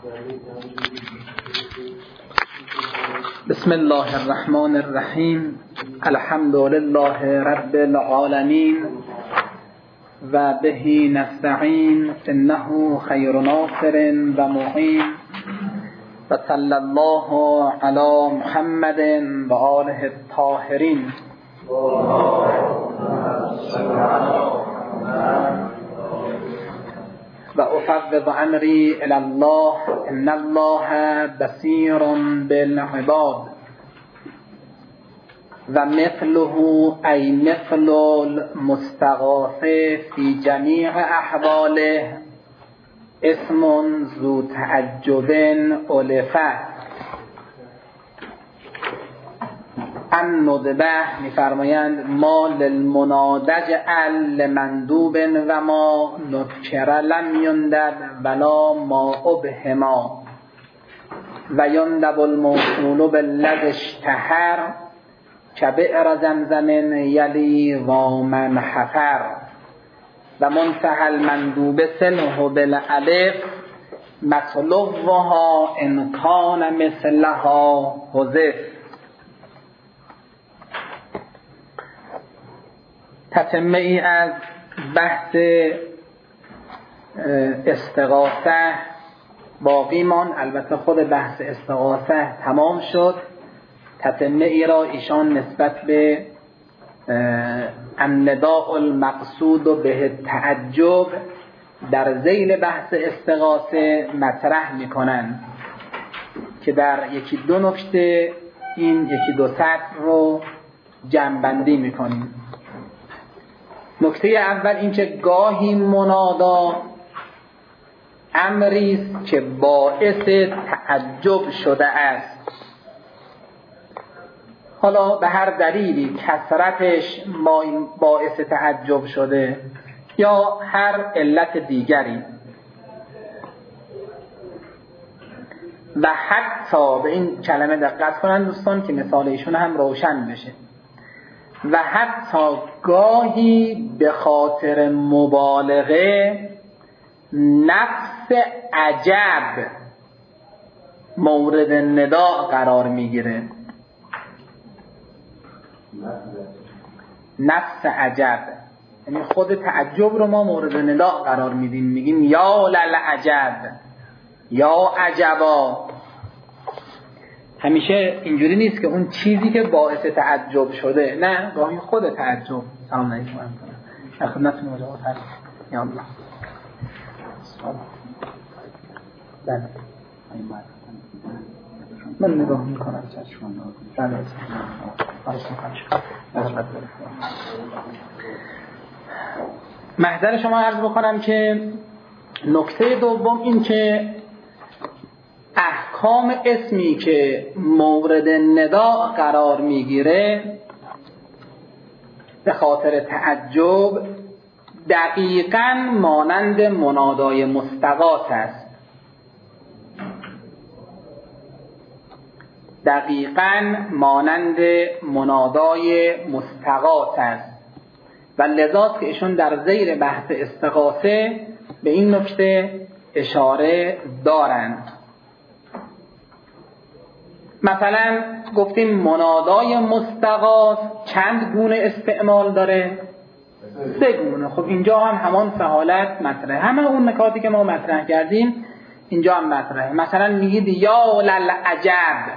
بسم الله الرحمن الرحیم. الحمد لله رب العالمین و به نستعین انه خیر ناصر و معین و صلی الله علی محمد و آله الطاهرین. و افوض امری الی الله ان الله بصیر بالعباد و مثله ای مثل المستغاث فی جمیع احواله اسم ذو تعجب الفه. ان ندبه میفرمایند ما للمنادج لمندوب و ما نذکر لم یندب ولا ما ابهما و یندب الموصول بالذی اشتهر کبئر زمزم یلی و من حفر و منتهى المندوب سله بالالف مطلوبها ان کان مثلها حذف. تتمه ای از بحث استغاثه باقی مان. البته خود بحث استغاثه تمام شد. تتمه ای را ایشان نسبت به النداء المقصود به تعجب در ذیل بحث استغاثه مطرح میکنند که در یکی دو نکته این یکی دو سطر رو جمع‌بندی میکنیم. نکته اول این که گاهی منادا امری است که باعث تعجب شده است، حالا به هر دلیلی کثرتش باعث تعجب شده یا هر علت دیگری. و حتی به این کلمه دقت کنن دوستان که مثال ایشون هم روشن بشه. و حتی گاهی به خاطر مبالغه نفس عجب مورد نداء قرار میگیره. نفس عجب یعنی خود تعجب رو ما مورد نداء قرار میدیم، میگیم یا للعجب یا عجبا. همیشه اینجوری نیست که اون چیزی که باعث تعجب شده، نه، گاهی خود تعجب. سلام علیکم در خدمتتون مجاب هست. یا الله بله من نگاه میکنم محضر شما عرض بکنم که نکته دوم این که احکام اسمی که مورد نداء قرار میگیره به خاطر تعجب دقیقاً مانند منادای مستغاث است. دقیقاً مانند منادای مستغاث است و لذا که ایشون در زیر بحث استغاثه به این نکته اشاره دارند. مثلا گفتیم منادای مستغاث چند گونه استعمال داره؟ 3 گونه. خب اینجا هم همان سهالت مطرحه، همه اون نکاتی که ما مطرح کردیم اینجا هم مطرحه. مثلا میگید یا للعجب،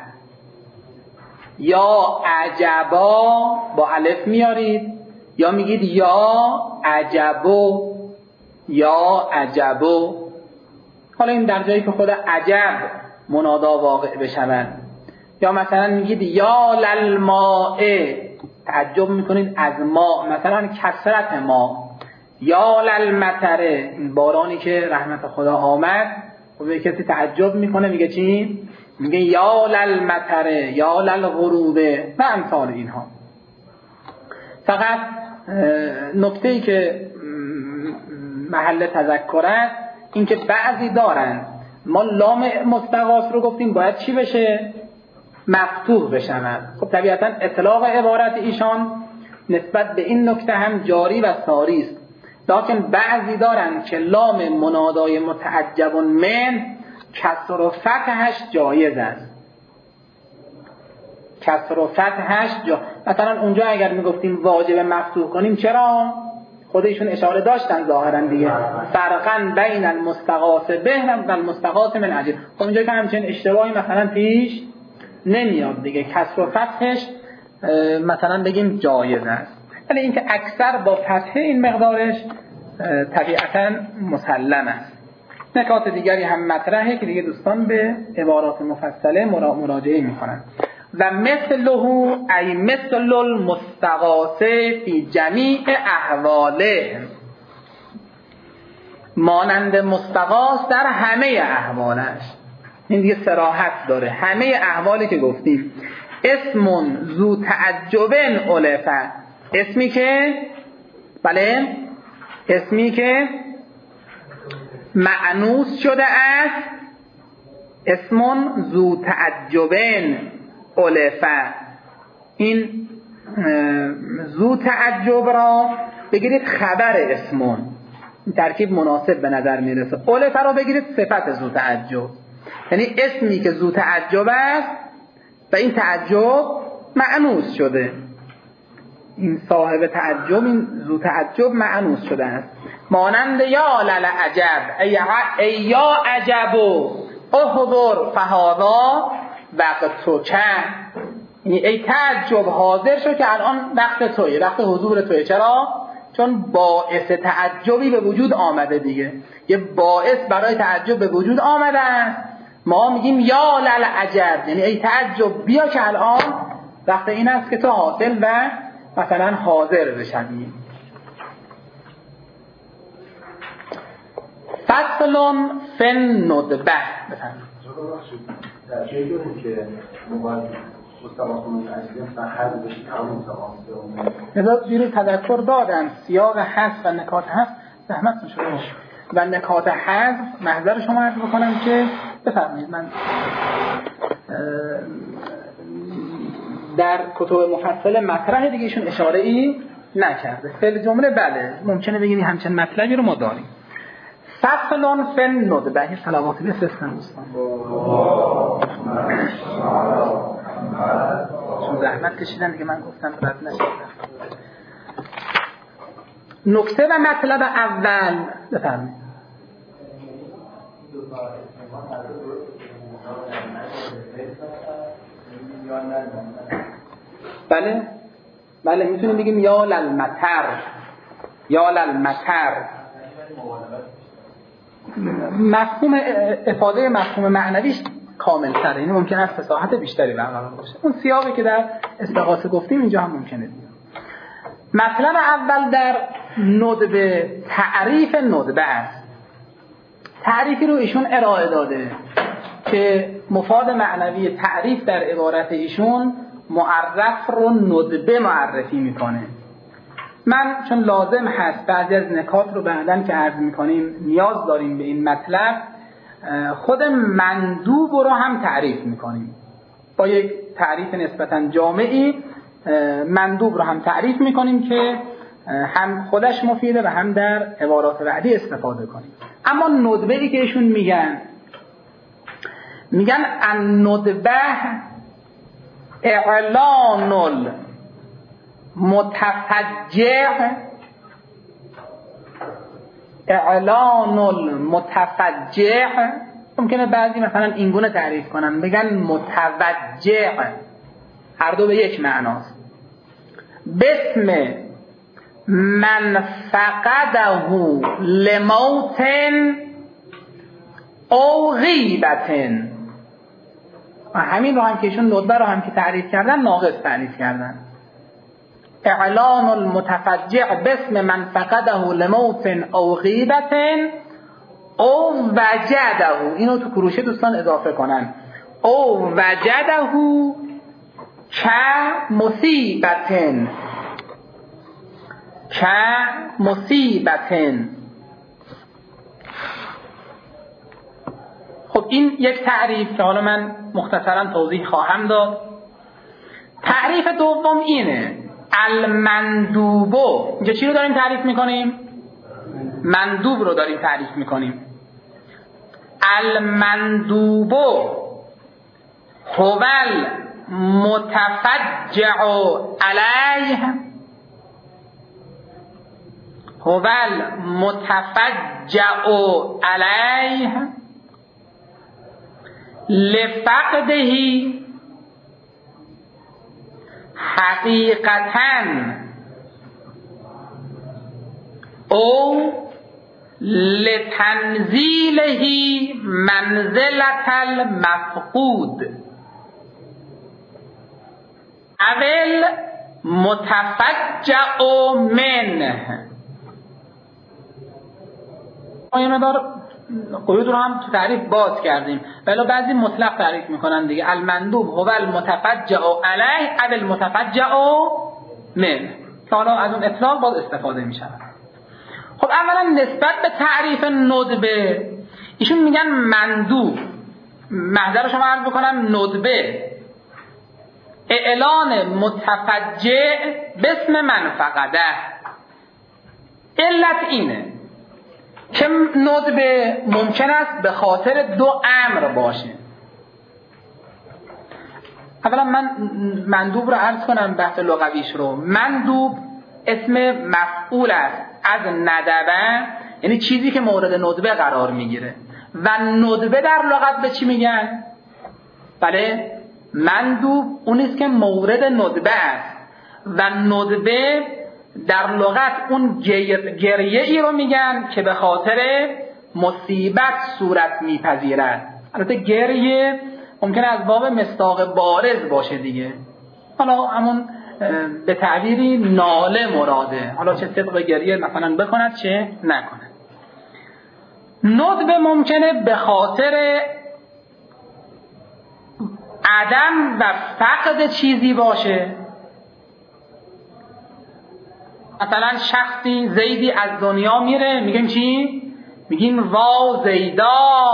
یا عجبا با الف میارید، یا میگید یا عجبو، یا عجبو. حالا این در جایی که خود عجب منادا واقع بشود. یا مثلا میگید یا للماء، تعجب میکنید از ما، مثلا کثرت ما. یا للمطر، این بارانی که رحمت خدا آمد. خب کسی تعجب میکنه میگه چی؟ میگه یا للمطر یا للغروب و امثال اینها. فقط نکته‌ای که محل تذکر است این که بعضی دارن ما لام مستغاث رو گفتیم باید چی بشه؟ مفتوح بشود. خب طبیعتا اطلاق عبارت ایشان نسبت به این نکته هم جاری و ساری است. لکن بعضی دارن که لام منادای متعجب من کسر و فتحش جایز است. کسر و فتحش مثلا اونجا اگر میگفتیم واجب مفتوح کنیم، چرا؟ خودشون اشاره داشتن ظاهرا دیگه، فرقا بین المستغاث به و المستغاث من اجل. خب اونجا که همچنین اشتباهی مثلا پیش نمیاد دیگه، کسر و فتحش مثلا بگیم جایز است. ولی اینکه اکثر با فتح این مقدارش طبیعتا مسلم است. نکات دیگری هم مطرحه که دیگه دوستان به عبارات مفصله مراجعه میکنن. و مثله ای مثل المستغاث فی جمیع احواله، مانند مستغاث در همه احوالش. این دیگه صراحت داره، همه احوالی که گفتیم. اسم ذو تعجب الفه، اسمی که بله اسمی که مأنوس شده است. اسم ذو تعجب الفه، این ذو تعجب را بگیرید خبر اسمون، این ترکیب مناسب به نظر میرسه. الفه را بگیرید صفت ذو تعجب، یعنی اسمی که ذو تعجب است و این تعجب مأنوس شده، این صاحب تعجب، این ذو تعجب مأنوس شده است. مانند یا للعجب، ای یا عجبو احضر فهذا وقتک، ای تعجب حاضر شو که الان وقت توی، وقت حضور توی. چرا؟ چون باعث تعجبی به وجود آمده دیگه، یه باعث برای تعجب به وجود آمده است. ما میگیم یا للعجب، یعنی ای تعجب بیا که الان وقت این است که تو حاصل و مثلا حاضر بشوی. فصل فی الندبه. در جایی که موبایل مستقامون اصلی فحل بشید همون مستقامون نظر زیر تذکر دادن سیاق حذف و نکات حذف زحمت میشه و نکات حذف محضر شما عرض بکنم که بفرمایید. من در کتب مفصل مطرح دیگه ایشون اشاره ای نکرده. فعل جمله بله ممکنه بگیم همچین مطلبی رو ما داریم. فصل فی الندبه. صلوات بفرستن دوستان. چون زحمت کشیدن دیگه، من گفتم رد نشه. نکته و مطلب اول بفرمایید. بله میتونیم بگیم یا للمطر، یا للمطر. مفهوم افاده مفهوم معنویش کامل تره، یعنی ممکن است فصاحت بیشتری برقرار باشه. اون سیاقی که در استغاثه گفتیم اینجا هم ممکنه بیاد. مطلب اول در ندبه تعریف ندبه است. تعریفی رو ایشون ارائه داده که مفاد معنوی تعریف در عبارت ایشون معرف رو ندبه معرفی میکنه. من چون لازم هست بعضی از نکات رو بعداً که عرض میکنیم نیاز داریم به این مطلب، خود مندوب رو هم تعریف میکنیم با یک تعریف نسبتاً جامعی. مندوب رو هم تعریف میکنیم که هم خودش مفیده و هم در عبارات بعدی استفاده کنیم. اما ندبه ای که ایشون میگن الندبه اعلان المتفجع، اعلان المتفجع. ممکنه بعضی مثلا اینگونه تعریف کنن بگن متوجع، هر دو به یک معناست. بسم من فقده لموت او غیبت. همین رو هم که ایشون ندبه رو هم که تعریف کردن ناقص تعریف کردن. اعلان المتفجع بسم من فقده لموت او غیبت او وجده. اینو تو کروشه دوستان اضافه کنن. او وجده کمصیبتن، کمصیبتن. خب این یک تعریف که حالا من مختصرا توضیح خواهم داد. تعریف دوم اینه المندوبو. اینجا چی رو داریم تعریف میکنیم؟ مندوب رو داریم تعریف میکنیم. المندوب هو المتفجع علیه، هو المتفجع علیه لفقده حقیقتاً او لتنزیله منزلة المفقود اول متفجع منه. ما یه مقدار قیود رو هم تو تعریف باز کردیم، ولی بعضی مطلق تعریف میکنن دیگه. المندوب هو المتفجع علیه اول متفجع منه، که حالا از اون اطلاق باز استفاده میشه. خب اولا نسبت به تعریف ندبه، ایشون میگن مندوب، محضر شما عرض بکنم ندبه اعلان متفجع باسم من فقده. علت اینه که ندبه ممکن است به خاطر دو امر باشه. اولا من مندوب رو عرض کنم بحث لغویش رو. مندوب اسم مفعول است از ندبه، یعنی چیزی که مورد ندبه قرار میگیره. و ندبه در لغت به چی میگن؟ بله، مندوب اونیست که مورد ندبه است و ندبه در لغت اون گریه ای رو میگن که به خاطر مصیبت صورت میپذیرد. البته گریه ممکنه از باب مصداق بارز باشه دیگه، حالا همون به تعبیری ناله مراده، حالا چه صدق گریه مثلا بکند چه نکند. ندبه ممکنه به خاطر عدم و فقد چیزی باشه. مثلا شخصی زیدی از دنیا میره، میگیم چی؟ میگیم وا زیدا.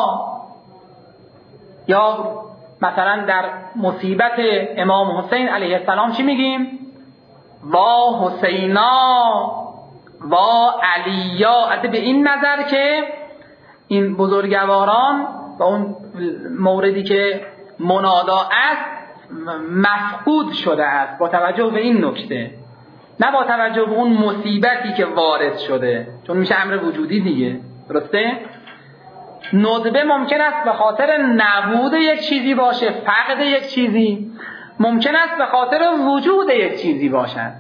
یا مثلا در مصیبت امام حسین علیه السلام چی میگیم؟ وا حسینا وا علیا. البته به این نظر که این بزرگواران و اون موردی که منادا است مفقود شده است با توجه به این نکته، نه با توجه به اون مصیبتی که وارد شده، چون میشه امر وجودی دیگه. درسته؟ ندبه ممکن است به خاطر نبود یک چیزی باشه، فقد یک چیزی، ممکن است به خاطر وجود یک چیزی باشد.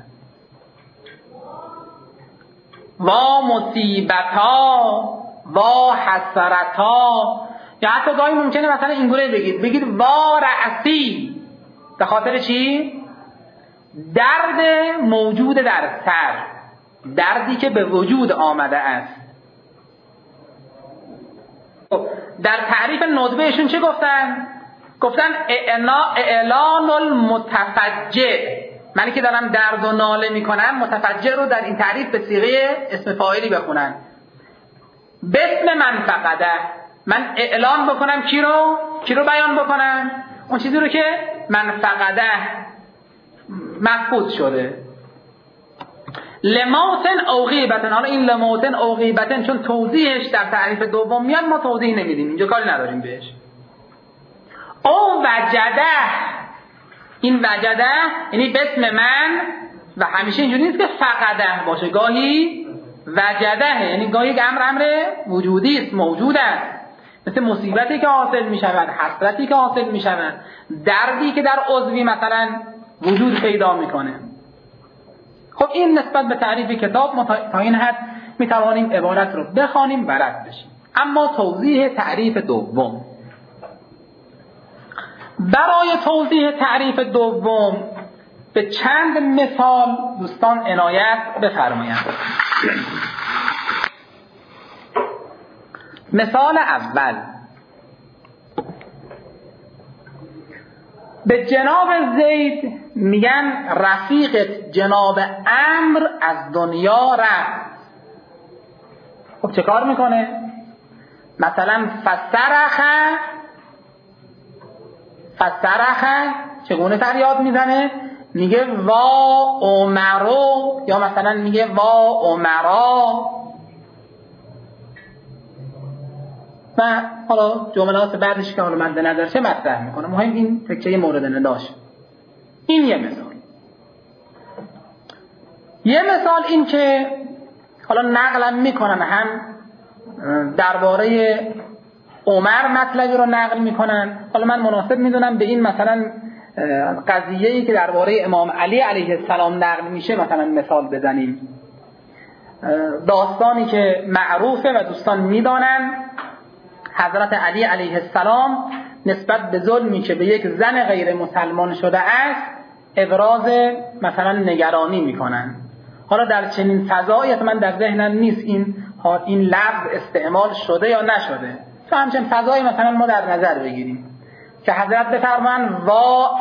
وا مصیبتا وا حسرتا. یا حتی گاهی ممکنه مثلا اینگونه بگید وا رأسی، به خاطر چی؟ درد موجود در سر، دردی که به وجود آمده است. در تعریف ندبهشون چه گفتن؟ گفتن اعلان المتفجع. منی که دارم درد و ناله میکنم، متفجع رو در این تعریف به صیغه اسم فاعلی بخونن، باسم من فقده. من اعلان بکنم کی رو بیان بکنم؟ اون چیزی رو که من فقده مفقود شده. لموتن او غیبتن. حالا این لموتن او غیبتن چون توضیحش در تعریف دوم میاد، ما توضیح نمیدیم اینجا، کاری نداریم بهش. او وجده، این وجده یعنی باسم من، و همیشه اینجوری نیست که فقده باشه، گاهی وجده یعنی گاهی امر وجودی است، موجود است، مثل مصیبتی که حاصل می شود، حسرتی که حاصل می شود، دردی که در عضوی مثلا وجود پیدا میکنه. خب این نسبت به تعریف کتاب ما تا این حد می توانیم عبارت رو بخوانیم و رد بشیم. اما توضیح تعریف دوم، برای توضیح تعریف دوم به چند مثال دوستان عنایت بفرمایند. مثال اول، به جناب زید میگن رفیقت جناب عمرو از دنیا رفت. خب چه کار میکنه؟ مثلا فسرخه چگونه فریاد میزنه؟ میگه وا عمرو، یا مثلا میگه وا عمرا. و حالا جملات بعدش که حالا مد نظرشه مطرح میکنه. مهم این تکه مورد نداشت. این یه مثال. یه مثال این که حالا نقلم میکنن، هم درباره عمر مطلبی رو نقل میکنن. حالا من مناسب میدونم به این مثلا قضیه‌ای که درباره امام علی علیه السلام نقل میشه مثلا مثال بزنیم. داستانی که معروفه و دوستان میدانن، حضرت علی علیه السلام نسبت به ظلمی که به یک زن غیر مسلمان شده است ابراز مثلا نگرانی میکنن. حالا در چنین فضایی من در ذهنم نیست این لفظ استعمال شده یا نشده، تو همچنین فضایی مثلا ما در نظر بگیریم که حضرت بفرمان وا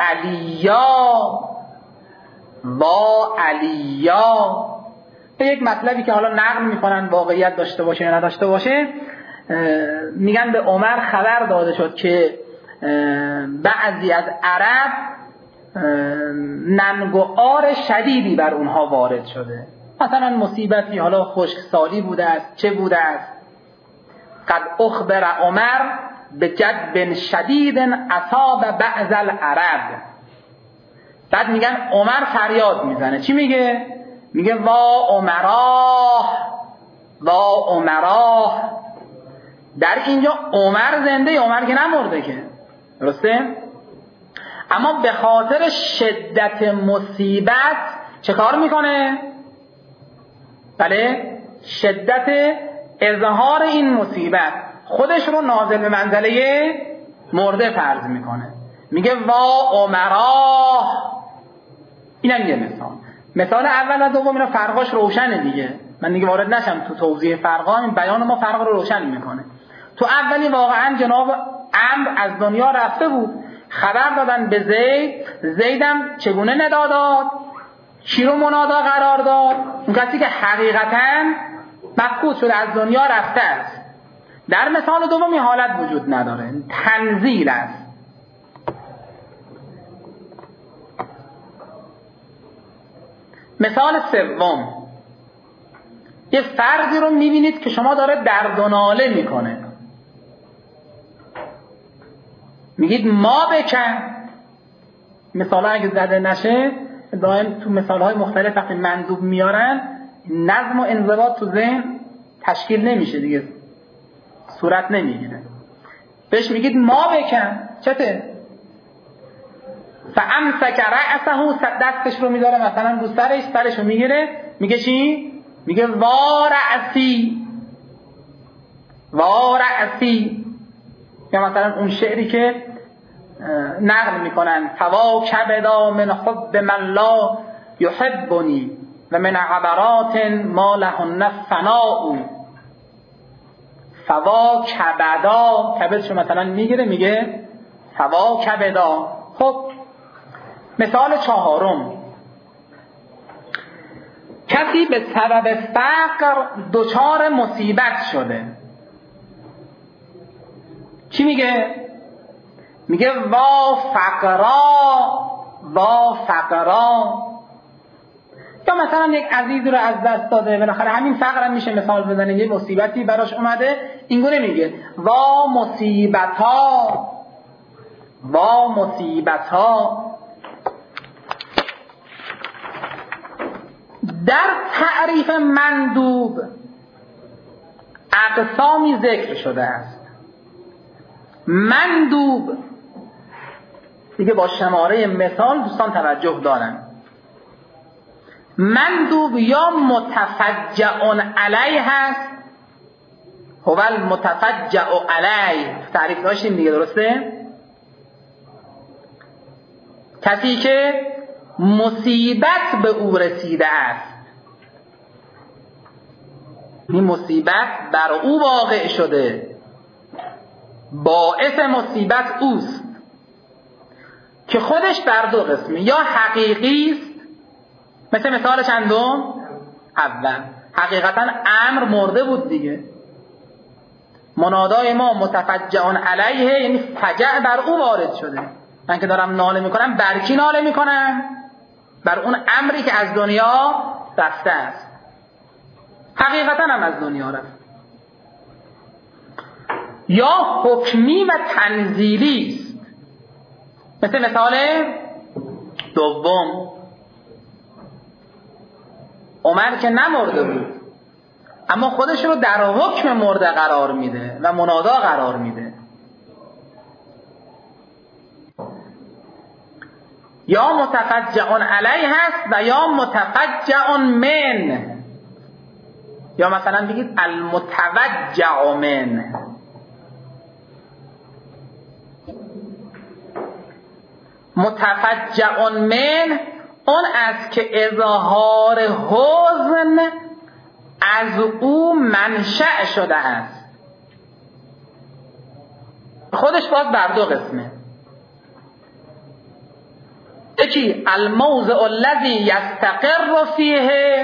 علیا به یک مطلبی که حالا نقل میکنن واقعیت داشته باشه یا نداشته باشه، میگن به عمر خبر داده شد که بعضی از عرب ننگ و عار شدیدی بر اونها وارد شده، مثلا مصیبتی حالا خشکسالی بوده است، چه بوده است. قد اخبر عمر به جد شدید اصاب بعض العرب. بعد میگن عمر فریاد میزنه، چی میگه؟ میگه وا عمراه. در اینجا عمر زنده، عمر که نمرده که، درسته؟ اما به خاطر شدت مصیبت چه کار میکنه؟ بله، شدت اظهار این مصیبت خودش رو نازل به منزله مرده فرض میکنه، میگه وا عمراه. اینم یه مثال اول و دوم. اینا فرقاش روشنه دیگه، من دیگه وارد نشم تو توضیح فرقا، این بیان ما فرق رو روشن میکنه. تو اولی واقعا جناب عمرو از دنیا رفته بود، خبر دادن به زیدم چگونه ندا داد، چی رو منادا قرار داد؟ اون کسی که حقیقتاً مفقود شده از دنیا رفته است. در مثال دوم این حالت وجود نداره، تنزیل است. مثال سوم، یه فردی رو میبینید که شما داره درد و ناله میکنه، میگید ما بکن. مثال اگه زده نشه دائم تو مثالهای مختلف وقتی مندوب میارن نظم و انضباط تو ذهن تشکیل نمیشه دیگه، صورت نمیگیره. بهش میگید ما بکن، چته؟ فامسک رأسه، دستش رو میذاره مثلا رو سرش رو میگیره، میگه چی؟ میگه وا رأسی. یا مثلا اون شعری که نقل میکنن فوا کبدا من حب من لا یحبنی و من عبرات ما لهن فناء. فوا کبدا، کبدشو مثلا میگیره میگه فوا کبدا. خب مثال چهارم، کسی به سبب فقر دچار مصیبت شده، چی میگه؟ میگه وا فقرا. یا مثلا یک عزیزی رو از دست داده، بالاخره همین فقر هم میشه مثال بزنه، یه مصیبتی براش اومده، اینگونه میگه وا مصیبتا. در تعریف مندوب اقسامی ذکر شده است. مندوب دیگه با شماره مثال دوستان توجه دارن. مندوب یا متفجع علیه هست، هو المتفجع علیه، تعریف داشتیم دیگه، درسته؟ کسی که مصیبت به او رسیده است، این مصیبت بر او واقع شده، باعث مصیبت اوست، که خودش بر دو قسمه، یا حقیقی است، مثال چندم؟ اول. حقیقتا امر مرده بود دیگه، منادای ما متفجع علیه یعنی فجع بر او وارد شده. من که دارم ناله میکنم، بر کی ناله میکنم؟ بر اون امری که از دنیا رفته است، حقیقتا هم از دنیا رفت. یا حکمی و تنزیلی است. مثال دوم، عمر که نمرده بود اما خودش رو در حکم مرده قرار میده و منادا قرار میده. یا متفجع علیه هست و یا متفجع من، یا مثلا بگید المتوجع من. متفجع من اون است که اظهار حزن از او منشأ شده است. خودش باز بر دو قسمه. یکی الموضع الذی یستقر فیه،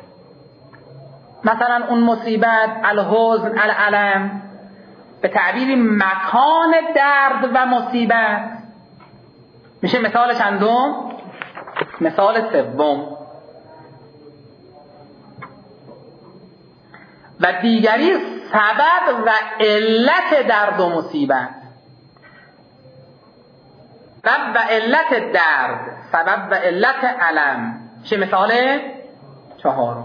مثلا اون مصیبت، الحزن، الالم، به تعبیر مکان درد و مصیبت میشه مثال چندم؟ مثال سوم. و دیگری سبب و علت درد و مصیبت. سبب و علت درد، سبب و علت علم میشه مثال چهارم.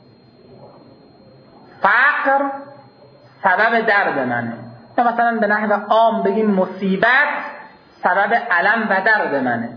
فقر سبب درد منه، یا مثلا به نحو عام بگیم مصیبت سبب علم و درد منه.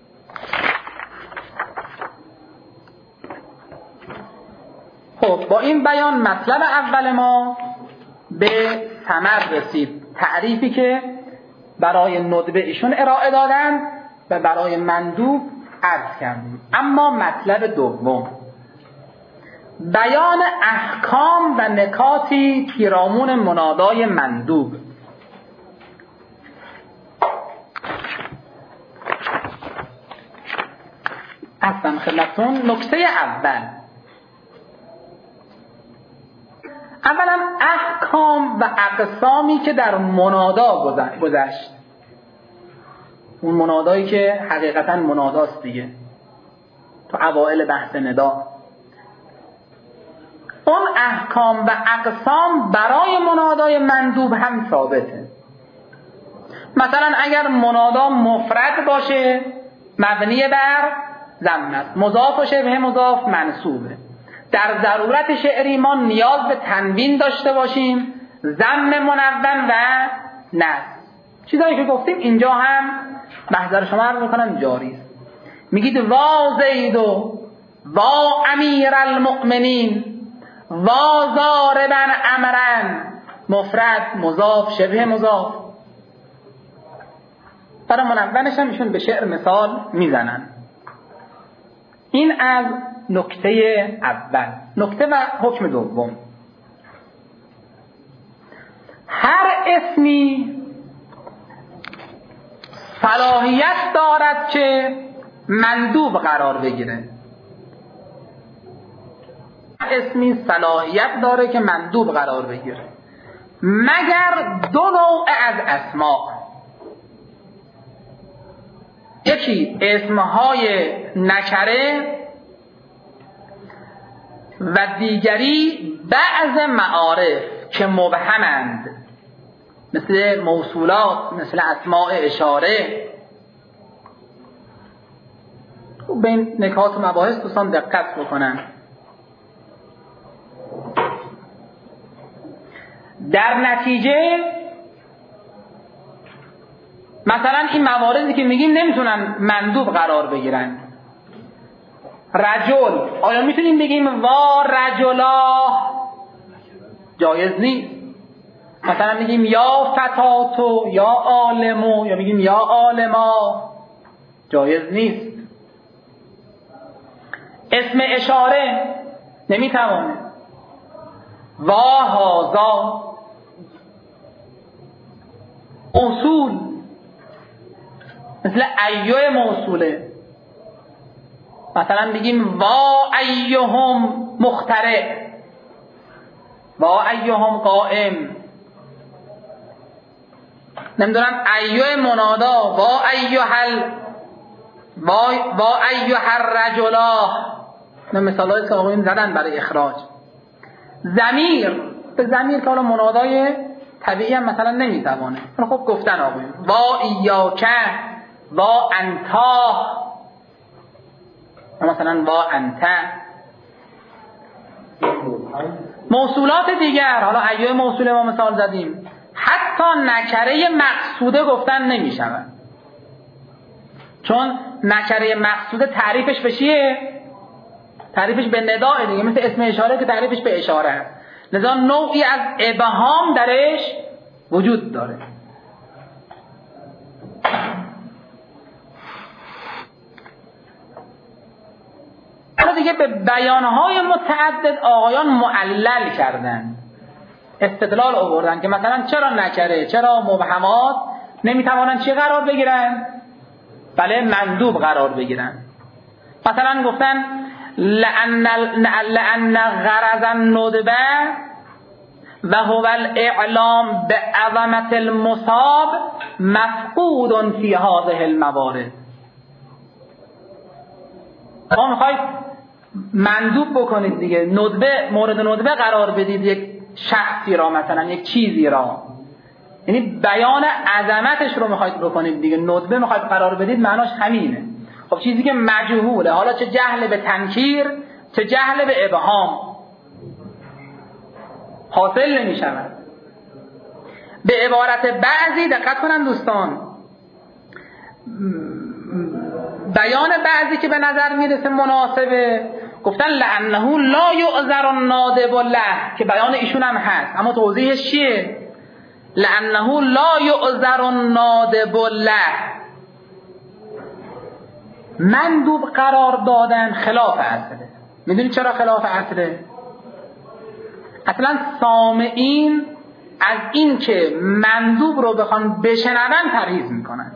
خب با این بیان مطلب اول ما به ثمر رسید. تعریفی که برای ندبه ایشون ارائه دادن و برای مندوب عرض کردیم. اما مطلب دوم، بیان احکام و نکاتی پیرامون منادای مندوب. اصلا خدمتتون نکته اولا احکام و اقسامی که در منادا گذشت. اون منادایی که حقیقتا مناداست دیگه، تو اوائل بحث ندا. اون احکام و اقسام برای منادای مندوب هم ثابته. مثلا اگر منادا مفرد باشه مبنی بر ضم است، مضاف و شبه مضاف منصوبه. در ضرورت شعری ما نیاز به تنوین داشته باشیم، ضم منون و نصب. چیزایی که گفتیم اینجا هم محضر شما عرض میکنم جاری است. میگید وا زید و وا امیر المؤمنین وا ضاربا امرا، مفرد، مضاف، شبه مضاف. برای منونش هم ایشون به شعر مثال میزنن. این از نکته اول. نکته و حکم دوم، هر اسمی صلاحیت دارد که مندوب قرار بگیره. هر اسمی صلاحیت داره که مندوب قرار بگیره مگر دو نوع از اسما. یکی اسمهای نکره و دیگری بعض معارف که مبهمند، مثل موصولات، مثل اسماء اشاره. به این نکات و مباحث دوستان دقت بکنن. در نتیجه مثلا این مواردی که میگیم نمیتونن مندوب قرار بگیرن. رجل، آیا میتونیم بگیم وا رجلا؟ جایز نیست. مثلا میگیم یا فتاتو، یا عالمو، یا میگیم یا عالما، جایز نیست. اسم اشاره نمیتوانه. وا هازا. اصول مثل ایوه موصوله، مثلا بگیم وا ایهم مخترع، وا ایهم قائم. نمیدونم ایوه منادا، وا ایوه الرجلا. نه مثالای سابقین زدن برای اخراج. ضمیر، به ضمیر که حالا منادای طبیعی هم مثلا نمیتوانه. خب گفتن آقای وا ایاک وا انتا، مثلا وا انت. موصولات دیگر، حالا ایه موصول ما مثال زدیم، حتی نکره مقصوده گفتن نمی شود، چون نکره مقصوده تعریفش به چیه؟ تعریفش به نداء دیگه، مثل اسم اشاره که تعریفش به اشاره است. لذا نوعی از ابهام درش وجود داره. حالا دیگه به بیانهای متعدد آقایان معلل کردن، استدلال آوردن که مثلا چرا نکره، چرا مبهمات نمیتوانن چی قرار بگیرن؟ بله مندوب قرار بگیرن. مثلا گفتن لأن غرض الندبه و هو الاعلام بعظمت المصاب مفقود فی هذه الموارد. ما میخواید مندوب بکنید دیگه، ندبه، مورد ندبه قرار بدید یک شخصی را، مثلا یک چیزی را، یعنی بیان عظمتش رو میخواید بکنید دیگه، ندبه میخواید قرار بدید، معناش همینه. خب چیزی که مجهوله، حالا چه جهل به تنکیر چه جهل به ابهام، حاصل نمیشود. به عبارت بعضی، دقت کنن دوستان، بیان بعضی که به نظر میرسه مناسبه، گفتن لأنه لا یعذر النادب له، که بیان ایشون هم هست، اما توضیحش چیه؟ لأنه لا یعذر النادب له، مندوب قرار دادن خلاف اصله. میدونید چرا خلاف اصله؟ اصلا سامعین از این که مندوب رو بخوان بشنون پرهیز میکنن.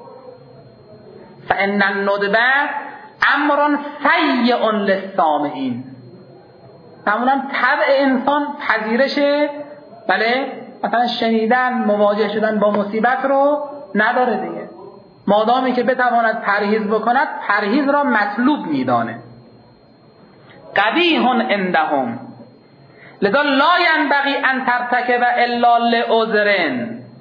فإن الندبه امر سیء للسامعین، معمولا طبع انسان پذیرش، بله، مثلا شنیدن، مواجه شدن با مصیبت رو نداره دیگه. مادامی که بتواند پرهیز بکند، پرهیز را مطلوب میدانه. قبیح عندهم لذا لا ينبغي ان ترتکب الا لعذر.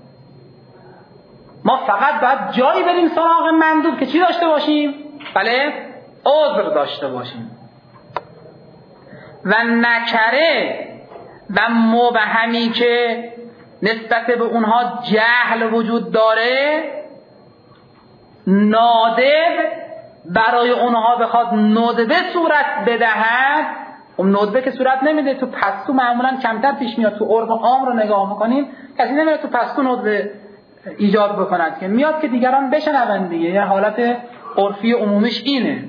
ما فقط باید جایی بریم سراغ مندوب که چی داشته باشیم؟ بله، عذر داشته باشیم. و نکره و مبهمی که نسبت به اونها جهل وجود داره، نادب برای اونها بخواد ندبه صورت بدهد، اون ندبه که صورت نمیده، تو پستو معمولا کمتر پیش میاد. تو عرف عام رو نگاه میکنین، کسی نمیاد تو پستو ندبه ایجاد بکند، که میاد که دیگران بشنون دیگه. یه حالت عرفی عمومیش اینه،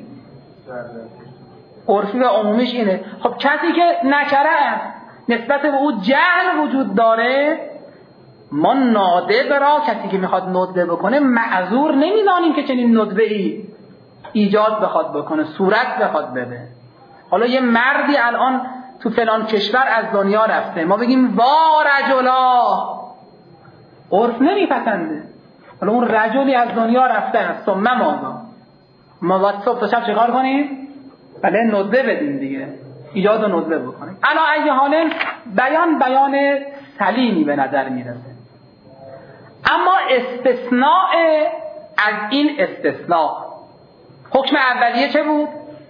عرفی و عمومیش اینه. خب کسی که نکره است، نسبت به او جهل وجود داره، ما نادب را، کسی که میخواد ندبه بکنه، معذور نمیدانیم که چنین ندبه ای ایجاد بخواد بکنه، صورت بخواد بده. حالا یه مردی الان تو فلان کشور از دنیا رفته، ما بگیم وا رجلا، عرف نمیپسنده. حالا اون رجلی از دنیا رفته است، ثم ما باید صبح تا شب چیکار کنیم؟ بله، ندبه بدیم دیگه، ایجاد و ندبه بکنیم. علا ای حال بیان سلیمی به نظر میرسه. اما استثناء از این استثناء، حکم اولیه چه بود؟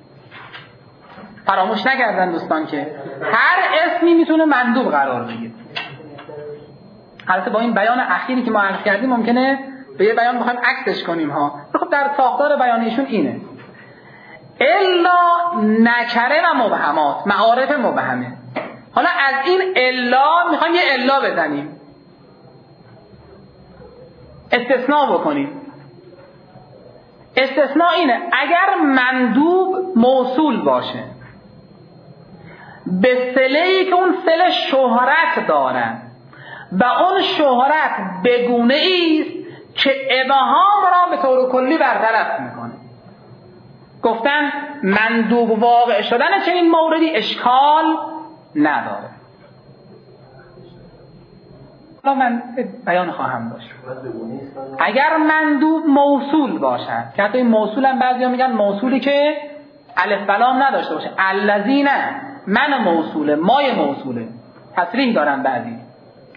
فراموش نکردن دوستان که هر اسمی میتونه مندوب قرار بگیره. البته با این بیان اخیری که ما عرض کردیم ممکنه به یه بیان بخوایم عکسش کنیم ها. خب در ساختار بیانیشون اینه، الا نکره و مبهمات، معارف مبهمه. حالا از این الا میخوایم یه الا بزنیم، استثناء بکنیم. استثناء اینه اگر مندوب موصول باشه به صله‌ای که اون صله شهرت داره و اون شهرت بگونه ایست که ابهام را به طور کلی برطرف میکنه. گفتن مندوب واقع شدن چنین موردی اشکال نداره. من بیان خواهم داشت. اگر مندوب موصول باشد، که حتی این موصول هم بعضی ها میگن موصولی که الف بلام نداشته باشه، الذین، من موصوله، مای موصوله، تصریح دارن بعضی،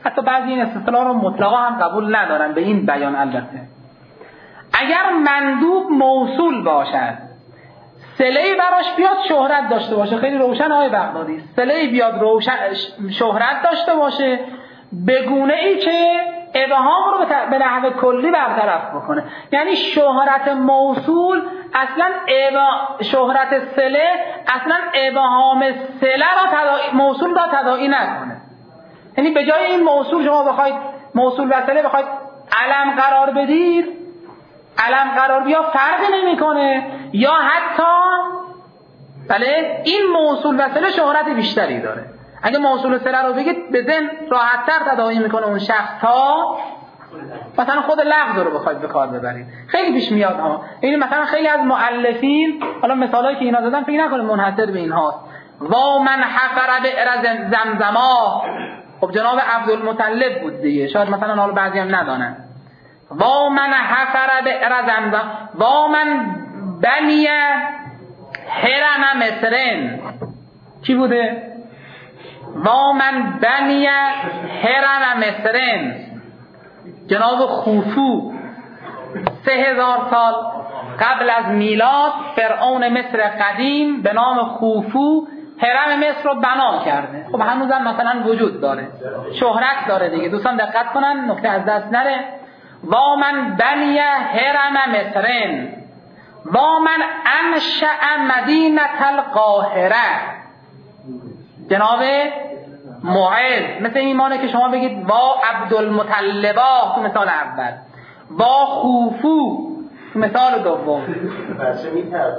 حتی بعضی این اصطلاح رو مطلقا هم قبول ندارن به این بیان. البته اگر مندوب موصول باشد، صله‌ای براش بیاد شهرت داشته باشه، خیلی روشن آقای بغدادی، صله‌ای بیاد شهرت داشته باشه به گونه‌ای که ابهام رو به نحو کلی برطرف بکنه. یعنی شهرت موصول اصلا شهرت صله اصلا ابهام صله را موصول را تداعی نکنه. یعنی به جای این موصول شما بخواید موصول و صله بخواید علم قرار بدید، علم قرار بیا فرقی نمیکنه، یا حتی بله این موصول و صله شهرت بیشتری داره. اگه موصول و صله رو بگید به ذهن راحت‌تر تداعی میکنه اون شخص تا مثلا خود لفظ رو بخواید به کار ببرید. خیلی پیش میاد ها. یعنی مثلا خیلی از مؤلفین، حالا مثالایی که اینا زدن فکر نکنید منحصر به اینهاست. وا من حفر بئر زمزما، خب جناب عبدالمطلب بود دیگه، شاید مثلا حالا بعضی هم ندانن. وا من حفر بئر زمزم، وا من بنی هرم مصرن. کی بوده؟ وا من بنی هرم مصرن، جناب خوفو 3000 سال قبل از میلاد فرعون مصر قدیم به نام خوفو هرم مصر رو بنا کرده. خب هنوزم مثلا وجود داره، شهرت داره دیگه. دوستان دقت کنن نکته از دست نره. وا من بنی هرم مصرن وا من انشأ مدینه القاهره، جناب معز. مثل ایمانه که شما بگید وا عبدالمطلبا تو مثال اول، وا خوفو تو مثال دوم. بچه میترد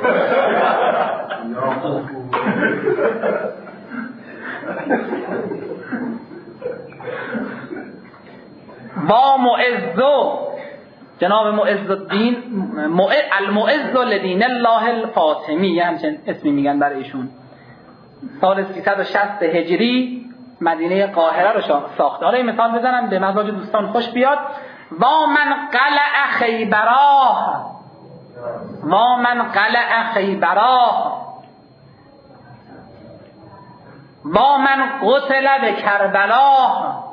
وا معزو، جناب معز الدین المعز لدین الله الفاطمی، همچنین اسمی میگن برای ایشون. سال 360 هجری مدینه قاهره رو ساخته. حالا این مثال بزنم به مزاج دوستان خوش بیاد. وا من قلع خیبراه، وا من قلع خیبراه، وا من قتل به کربلا.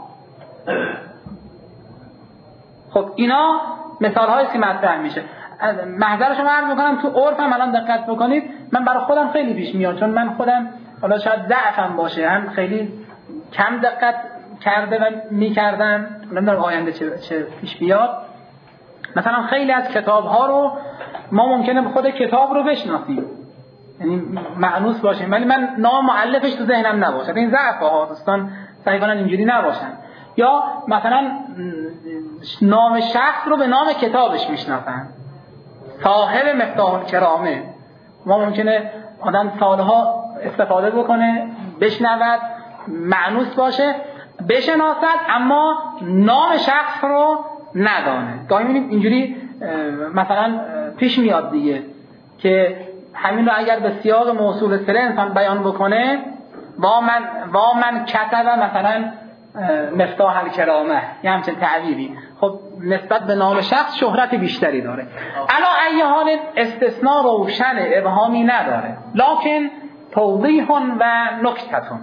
خب اینا مثال هایی که مطرح میشه. محضر شما عرض میکنم تو عرفم الان دقت بکنید، من برای خودم خیلی پیش میاد، چون من خودم حالا شاید ضعفم باشه، هم خیلی کم دقت کرده و میکردم، نمیدونم آینده چه پیش بیاد. مثلا خیلی از کتاب ها رو ما ممکنه خود کتاب رو بشناسیم، یعنی مأنوس باشیم، ولی من نام مؤلفش تو ذهنم نباشه. این ضعف ها دوستان سعی کنن اینجوری نباشن. یا مثلا نام شخص رو به نام کتابش میشناسن، صاحب مفتاح الکرامه. ما ممکنه آدم سالها استفاده بکنه، بشنود، مأنوس باشه، بشناسد، اما نام شخص رو ندانه. گاهی می‌بینیم اینجوری مثلا پیش میاد دیگه که همین رو اگر به سیاق موصول صله انسان بیان بکنه، وا من کتب مثلا مفتاح الکرامه یا همچین تعبیری، خب نسبت به نام شخص شهرت بیشتری داره. علی ای حال استثناء روشن، ابهامی نداره، لکن توضیح و نکتتون.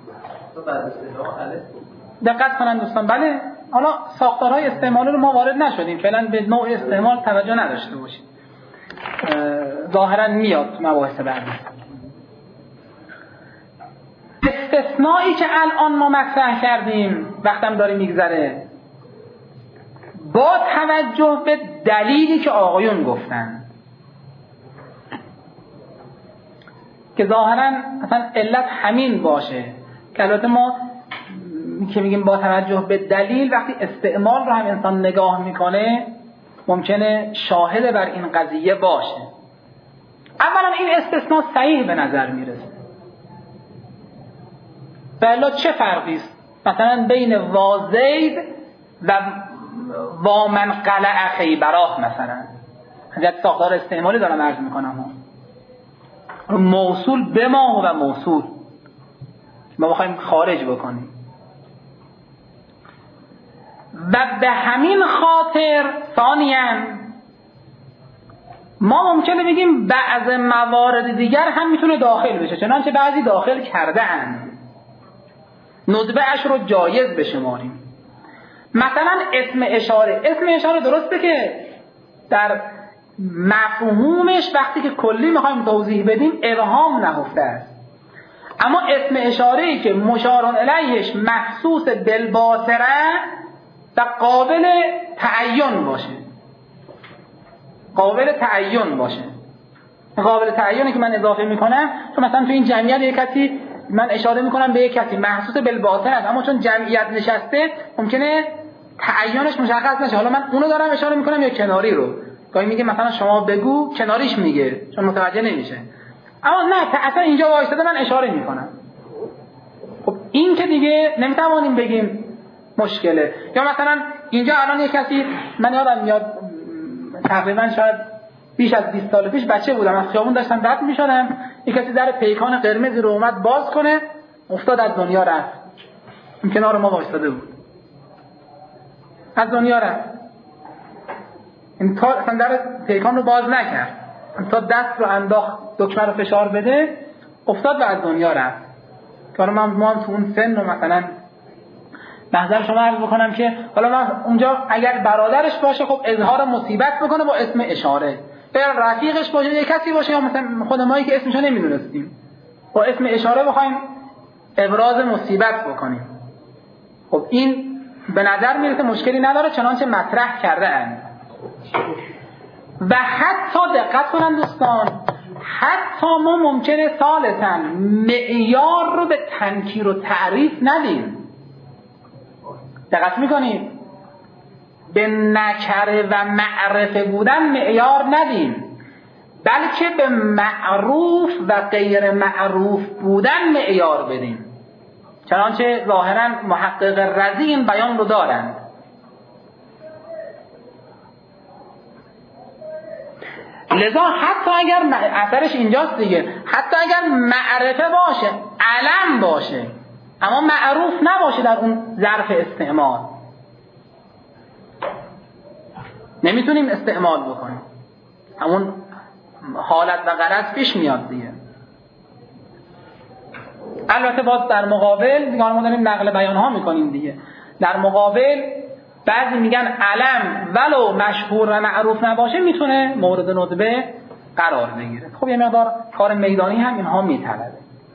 دقت کنن دوستان. بله حالا ساختارهای استعمالی رو ما وارد نشدیم، فعلا به نوع استعمال توجه نداشته باشید، ظاهرا میاد مباحث بعدی. استثنایی که الان ما مطرح کردیم وقتم داره میگذره، با توجه به دلیلی که آقایون گفتن که ظاهرا اصلا علت همین باشه، که البته ما که میگیم با توجه به دلیل، وقتی استعمال رو هم انسان نگاه میکنه ممکنه شاهد بر این قضیه باشه. اولا این استثناء صحیح به نظر میرسه. بلا چه فرقی است مثلا بین وازید و من قلع خیبراه؟ مثلا حضرت ساختار استعمالی دارم عرض میکنم، موصول به ما و موصول ما بخوایم خارج بکنیم. و به همین خاطر ثانیاً ما ممکنه بگیم بعض موارد دیگر هم میتونه داخل بشه، چنانچه بعضی داخل کرده اند. ندبه‌اش رو جایز بشماریم. مثلا اسم اشاره درسته که در مفهومش وقتی که کلی میخوایم توضیح بدیم ابهام نهفته است، اما اسم اشاره‌ای که مشار الیهش مخصوص بالباصره و قابل تعین باشه. قابل تعیینی که من اضافه میکنم، چون مثلا تو این جمعیت یک کسی من اشاره میکنم به یک کسی مخصوص بالباطن است، اما چون جمعیت نشسته ممکنه تعیینش مشخص نشه. حالا من اونو دارم اشاره میکنم یا کناری رو، گاهی میگه مثلا شما بگو، کناریش میگه چون متوجه نمیشه. اما نه، اصلا اینجا وایساده من اشاره میکنم. خب این که دیگه نمیتوانیم بگیم مشکله. یا مثلا اینجا الان یک کسی، من یادم میاد تقریبا شاید بیش از 20 سال پیش بچه بودم، از خیابون داشتم رد میشدم، یک کسی در پیکان قرمزی رو اومد باز کنه، افتاد از دنیا رفت. این کنار ما وایساده بود، از دنیا رفت. این تا اصلا در پیکان رو باز نکرد، تا دست رو انداخت دکمه رو فشار بده، افتاد و از دنیا رفت. کار ما هم تو اون سن رو مثلا نظر شما عرض بکنم که حالا من اونجا اگر برادرش باشه خب اظهار مصیبت بکنه با اسم اشاره، یا رفیقش باشه یک کسی باشه، یا مثلا خود مایی که اسمشو نمیدونستیم با اسم اشاره بخوایم ابراز مصیبت بکنیم. خب این به نظر میرسه مشکلی نداره، چنانچه مطرح کرده اند. و حتی دقت کنن دوستان، حتی ما ممکنه ثالثاً معیار رو به تنکیر و تعریف ندیم. دقت میکنید؟ به نکره و معرفه بودن معیار ندیم، بلکه به معروف و غیر معروف بودن معیار بدیم، چنانچه ظاهراً محقق رضی این بیان رو دارند. لذا حتی اگر اثرش اینجاست دیگه، حتی اگر معرفه باشه، علم باشه، اما معروف نباشه در اون ظرف استعمال، نمیتونیم استعمال بکنیم. همون حالت و غرض پیش میاد دیگه. البته باز در مقابل دیگه ما داریم نقل بیان ها میکنیم دیگه، در مقابل بعضی میگن علم ولو مشهور و معروف نباشه میتونه مورد ندبه قرار بگیره. خب یه مقدار کار میدانی هم اینها میطلبه.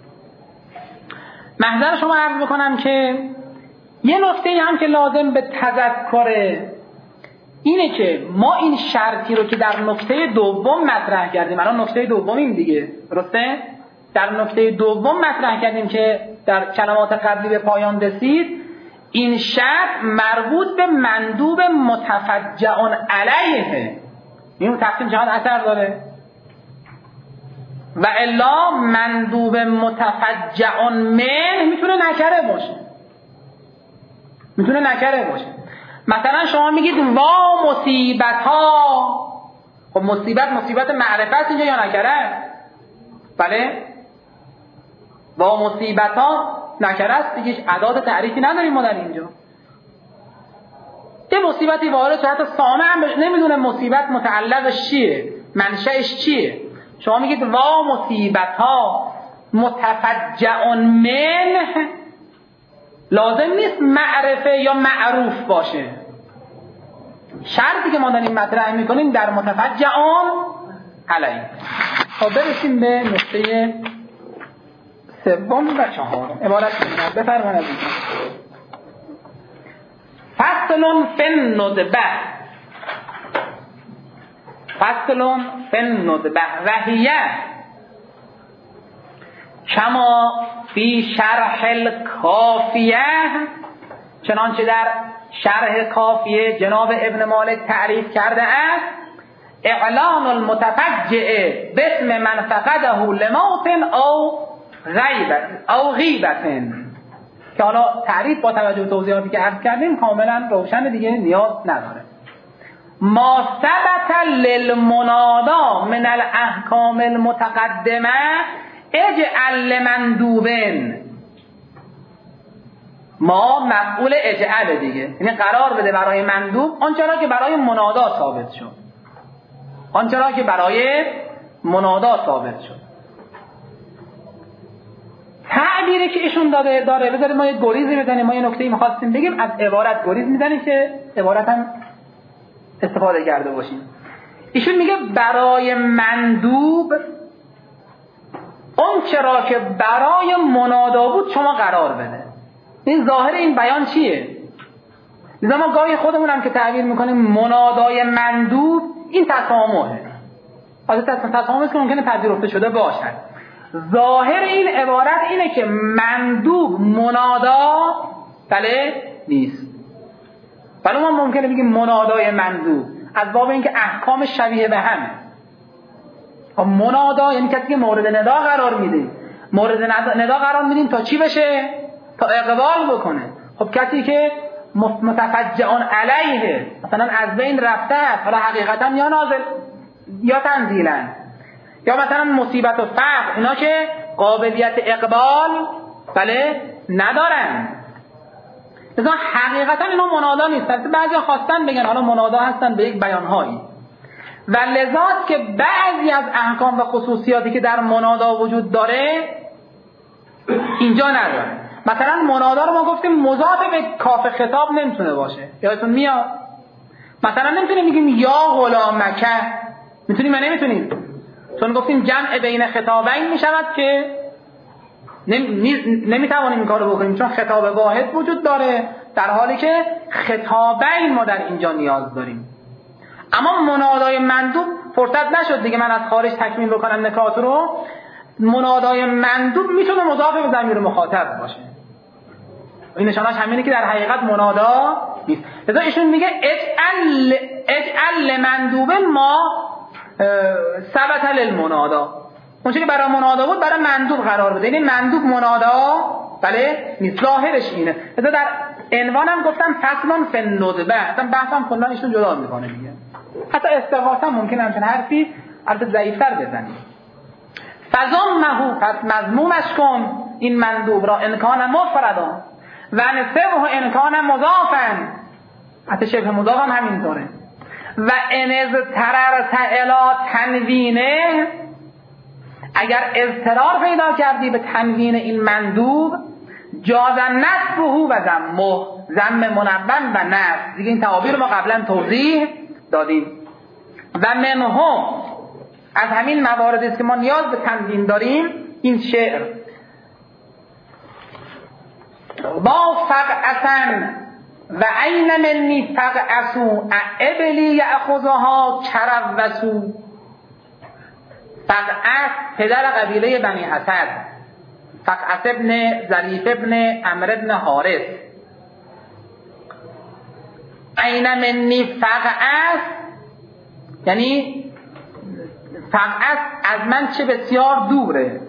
محضر شما عرض بکنم که یه نکته هم که لازم به تذکره اینه که ما این شرطی رو که در نکته دوم مطرح کردیم، الان نکته دومیم دیگه، درسته؟ در نکته دوم مطرح کردیم که در کلمات قبلی به پایان رسید، این شرط مربوط به مندوب متفجع علیه، این تقسیم چقدر اثر داره؟ و الا مندوب متفجع من میتونه نکره باشه. مثلا شما میگید وا مصیبت ها، خب مصیبت معرفت است اینجا یا نکره؟ بله، وا مصیبت ها نکره است دیگه، هیچ ادات تعریفی نداریم ما در اینجا. یه مصیبتی وارد شده، حتی سامع هم نمیدونه مصیبت متعلقش چیه، منشأش چیه. شما میگید وا مصیبت ها متفجع من، لازم نیست معرفه یا معروف باشه. شرطی که ما داریم مطرح میکنیم در متفجع علیه. خب برسیم به نقطه سوم و چهارم. عبارت میکنم بفرمایید. فصل فی الندبه و هی کما فی شرح الکافیه، چنانچه در شرح کافیه جناب ابن مالک تعریف کرده است، اعلان المتفجع باسم من فقده لموت او غیبت، که حالا تعریف با توجه به توضیحاتی که عرض کردیم کاملا روشن دیگه، نیاز نداره. ما ثبت للمنادا من الاحکام المتقدمه اجعل لمندوبن، ما مفعول اجعل دیگه، یعنی قرار بده برای مندوب آنچه را که برای منادا ثابت شد. تعبیری که ایشون داره بذارید ما یه گریزی بزنیم. ما یه نکته‌ای می‌خواستیم بگیم، از عبارت گریز می‌زنیم که عبارت هم استفاده کرده باشیم. ایشون میگه برای مندوب اون چرا که برای منادا بود شما قرار بده. این ظاهر این بیان چیه؟ لذا ما گاهی خودمون هم که تعبیر میکنیم منادای مندوب، این تسامحه. تسامح که ممکنه پذیرفته شده باشد. ظاهر این عبارت اینه که مندوب منادا بله نیست. ولی ما ممکنه بگیم منادای مندوب از باب اینکه احکام شبیه به همه. منادا یعنی کسی که مورد ندا قرار میده. مورد ندا قرار میدیم تا چی بشه؟ تا اقبال بکنه. خب کسی که متفجعون علیه مثلا از بین رفته است، حالا حقیقتا یا نازل یا تنزیلا، یا مثلا مصیبت و فقر، اینا که قابلیت اقبال بله ندارن، لذا حقیقتا اینا منادا نیستن. بعضی خواستن بگن حالا منادا هستن به یک بیانهایی، و لذا که بعضی از احکام و خصوصیاتی که در منادا وجود داره اینجا نداره. مثلا منادا رو ما گفتیم مضاف به کاف خطاب نمیتونه باشه، یادتون میاد؟ مثلا نمیتونیم بگیم یا غلامک، میتونیم یا نمیتونیم؟ چون گفتیم جمع بین خطابین میشود که نمیتوانیم این کارو بکنیم، چون خطاب واحد وجود داره، در حالی که خطابین ما در اینجا نیاز داریم. اما منادای مندوب فرصت نشد دیگه من از خارج تکمیل بکنم نکات رو. منادای مندوب میتونه مضاف به ضمیر مخاطب باشه. این نشانش همینه که در حقیقت منادا نیست. لذا ایشون میگه اجعل لمندوب ما ثبت للمنادا. اونچه که برای منادا بود برای مندوب قرار بده. یعنی مندوب منادا بله نیست، ظاهرش اینه. لذا در عنوانم گفتم فصلون فی الندبه، اصلا بحثم کلا ایشون جدا میکنه دیگه. حتی استغاثه ممکنه همچین حرفی البته ضعیف‌تر بزنی. فضمه، پس مضمومش کن این مندوب را، انکان مفردا و نسبه انکان مضافن، حتی شبه مضاف هم همینطوره. و انز تررت الی تنوینه، اگر اضطرار پیدا کردی به تنوین این مندوب، جاز نصبه و ضمه، ضم منون و نصب، دیگه این تعابیر ما قبلا توضیح دادیم. و منه، از همین مواردی است که ما نیاز به تنوین داریم، این شعر با فقعتن و عین منی فقعسو ابلی یأخذها کروسو. فقعت پدر قبیله بنی اسد، فقعت ابن ظریف ابن عمرو ابن حارث. عین منی فقعت یعنی فقعت از من چه بسیار دوره.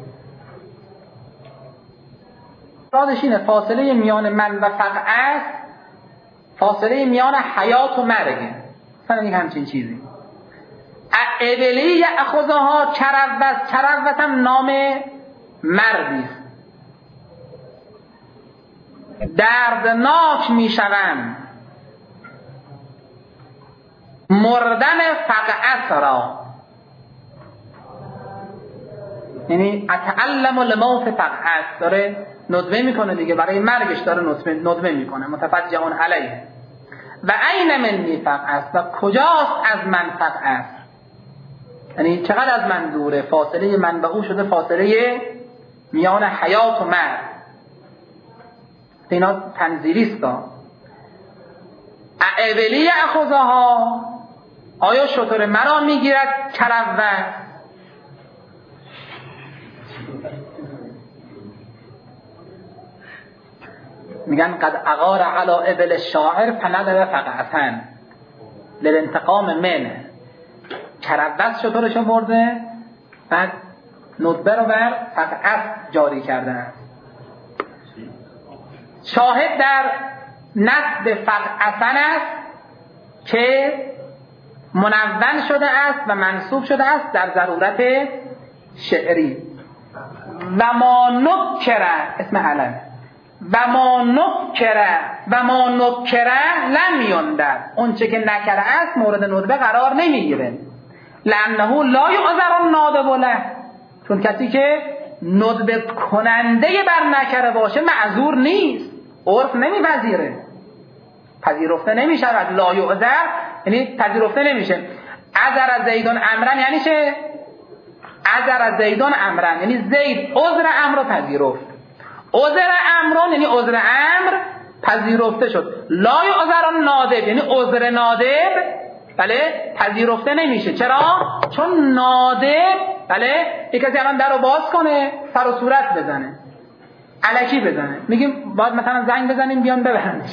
رازش اینه فاصله میان من و فقعت فاصله میان حیات و مرگه، مثلا این همچین چیزی. ابلی یأخذها کروس، کروس هم نام مردی است. دردناک میشوم مردن فقعت را، یعنی اتعلم لموت فقعت، داره ندبه میکنه دیگه، برای مرگش داره ندبه میکنه. متفجعون علیه. و عین منی فقعت، و کجاست از من فقعت، یعنی چقدر از من دوره، فاصله من و او شده فاصله میان حیات و مرگ. اینا تنزیلیست ها. اعبلی اخوزها، آیا شطور مرا میگیرد کروس؟ میگن قد اغار علی ابل الشاعر فنضرب فقعتن للانتقام منه. کروس شطورشو برده، بعد ندبه رو بر فقعت جاری کردن. شاهد در نصب فقعتن است که منون شده است و منصوب شده است در ضرورت شعری. و ما نکره اسم علم، و ما نکره لم یندر، اون چه که نکره است مورد ندبه قرار نمیگیره. لانه لا یعذر النادب له، چون کسی که ندبه کننده بر نکره باشه معذور نیست، عرف نمیپذیره، پذیرفته نمیشود. لا یعذر یعنی پذیرفته نمیشه. عذر زیدون امرن یعنی چه؟ عذر زیدون امرن یعنی زید عذر امر رو پذیرفت. عذر امرون یعنی عذر امر پذیرفته شد. لا یعذر نادب یعنی عذر نادب بله پذیرفته نمیشه. چرا؟ چون نادب بله یک کسی الان در رو باز کنه سر و صورت بزنه الکی بزنه میگیم باید مثلا زنگ بزنیم بیان ببرن.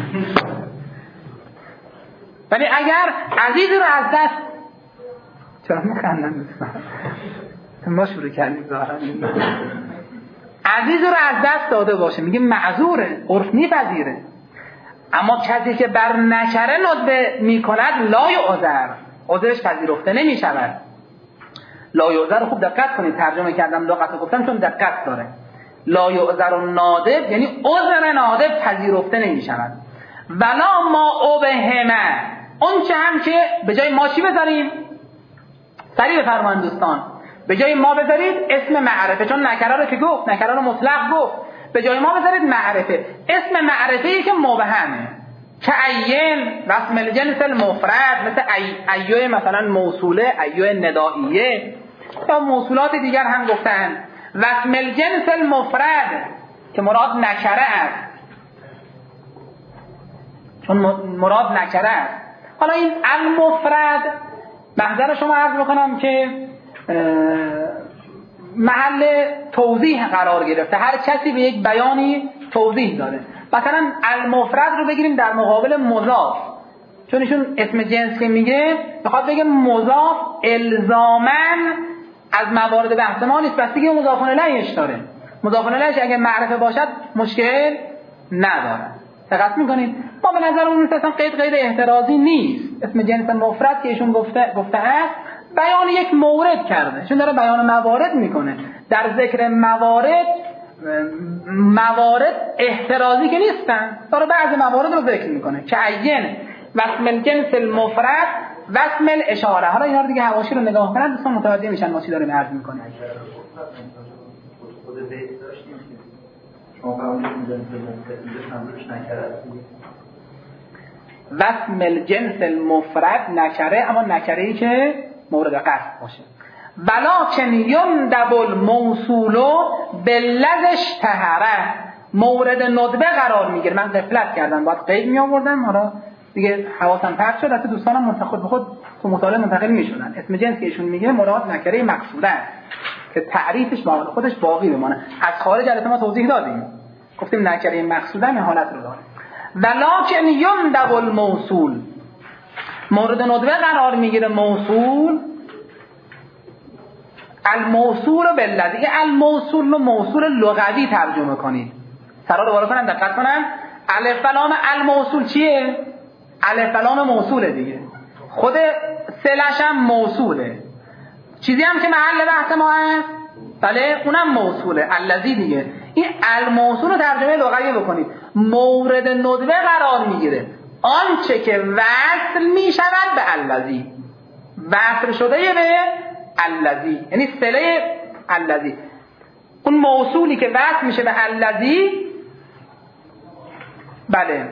ولی اگر عزیزی رو از دست چرا میخندن دوستان ما شروع کردیم ظاهرا عزیزی رو از دست داده باشه میگیم معذوره، عرف میپذیره. اما کسی که بر نکره ندبه میکند لا یعذر عذرش پذیرفته نمیشود. لا یعذر خوب دقت کنید، ترجمه کردم دقت گفتم چون دقت داره. لا یعذر نادب یعنی عذر نادب پذیرفته نمیشود. ولا ما ابهمه اون چه هم که به جای ما چی بذاریم؟ سریع بفرمایید دوستان، به جای ما بذارید اسم معرفه، چون نکره رو که گفت نکره رو مطلق گفت، به جای ما بذارید معرفه. اسم معرفه‌ای که مبهمه که عین رسم الجنس المفرد مثل ایوه مثلا موصوله ایوه ندائیه یا موصولات دیگر هم گفتن. رسم الجنس المفرد که مراد نکره است، چون مراد نکره است. حالا این المفرد محضر شما عرض بکنم که محل توضیح قرار گرفته، هر کسی به یک بیانی توضیح داره. مثلا المفرد رو بگیریم در مقابل مضاف، چون ایشون اسم جنس که میگه بخواد بگه مضاف الزاماً از موارد بحث ما نیست، بس دیگه مضاف الیهش داره. مضاف الیهش اگه معرفه باشد مشکل نداره. دقت میکنید؟ ما به نظر اون اصلا قید غیر احترازی نیست. اسم جنس مفرد که ایشون گفته است بیان یک مورد کرده، چون داره بیان موارد میکنه. در ذکر موارد احترازی که نیستن، داره بعضی موارد رو ذکر میکنه که عین وسم الجنس المفرد وسم الاشاره. حالا اینا رو دیگه حواشی رو نگاه کنن دوستان متوجه میشن ما چی داریم عرض میکنیم. خود بیت داشتیم که شما فرمودید جنس المفرد همروش نکره وسم الجنس المفرد نکره، اما نکره‌ای که مورد قصد باشه. ولکن یندب الموصول بالذی اشتهره مورد ندبه قرار میگیره. من غفلت کردم باید قید می آوردم، حالا دیگه حواسم پرت شد. حتی دوستانم منتخب به خود تو مطالعه منتقل میشدن. اسم جنس که ایشون میگه مراد نکره مقصوده است که تعریفش با خودش باقی بمانه. از خارج جلسه ما توضیح دادیم، گفتیم نکره مقصوده این حالت رو داره. ولکن یندب الموصول مورد ندبه قرار میگیره. موصول الموصول بالذی، الموصول رو موصول لغوی ترجمه کنید. سرا رو بالا کنن دقت کنن. الف و لام الموصول چیه؟ الف و لام موصوله دیگه، خود سلش هم موصوله. چیزی هم که محل بحث ما هست بله اونم موصوله الذی دیگه. این الموصول رو ترجمه لغوی بکنید. مورد ندبه قرار میگیره آنچه که وصل میشود به الذی، وصل شده به الذی یعنی صله الذی. اون موصولی که وصل میشه به الذی بله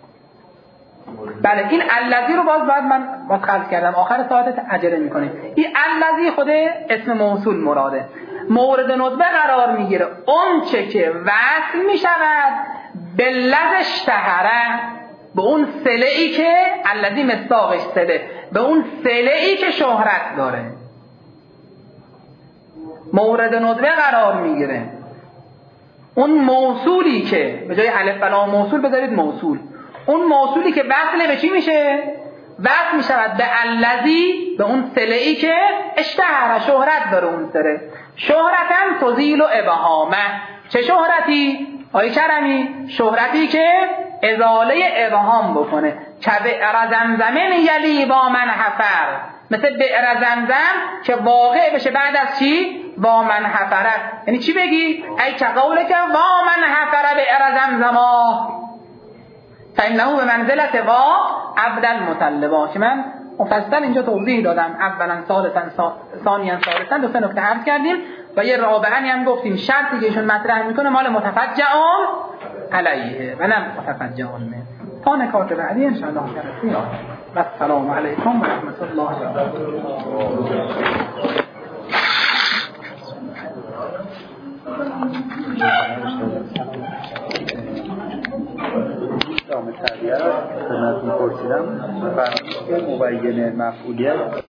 این الذی رو باز من خلط کردم آخر ساعت عجله میکنه. این الذی خود اسم موصول مراده. مورد ندبه قرار میگیره اون چه که وصل میشود به لذ اشتهره، به اون صله‌ای که الذی مصداقش صله، به اون صله‌ای که شهرت داره مورد ندبه قرار میگیره. اون موصولی که به جای الف و لام موصول بذارید موصول، اون موصولی که وصل به چی میشه؟ وصل میشود به الذی، به اون صله‌ای که اشتهر شهرت داره. اون صله شهرتن تزیل و ابهامه. چه شهرتی؟ آیه کرمی شهرتی که ازاله ابهام بکنه. که بئر زمزم یلی با من حفر، مثل بئر زمزم که واقع بشه بعد از چی؟ با من حفره. یعنی چی بگی؟ ای که قوله که با من حفره بئر زمزما فإنه به منزلت وا عبد المطلبا، که من مفصل اینجا توضیح دادم. اولا ثالثا ثانیا ثالثا دو سه نکته عرض کردیم. و یه رابعنی هم گفتیم شرطی که ایشون مطرح میکنه مال متفجعون علیه و نه متفجعون منه. تا نکات بعدی ان شاء الله رسید. و السلام علیکم و رحمت الله و تربیت خدمت می‌پرسیدم فرمودید که مبین مفعولیت